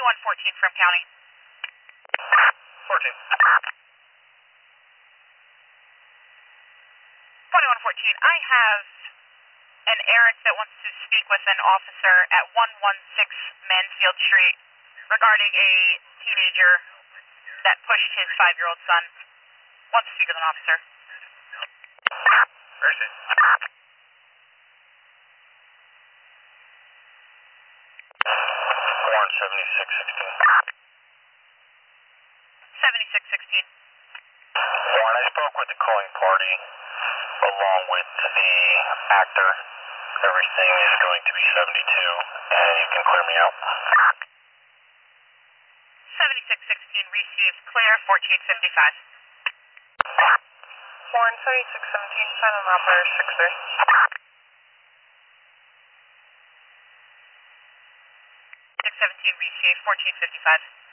2114 from county. 14. 2114, I have an errant that wants to speak with an officer at 116 Mansfield Street regarding a teenager that pushed his 5-year-old son. Wants to speak with an officer. Where is it? Warren 7616. 7616. Warren, I spoke with the calling party along with the actor. Everything is going to be 72, and you can clear me out. 7616 received clear 1455. Warren 7617, silent operator 63. 617 received 1455.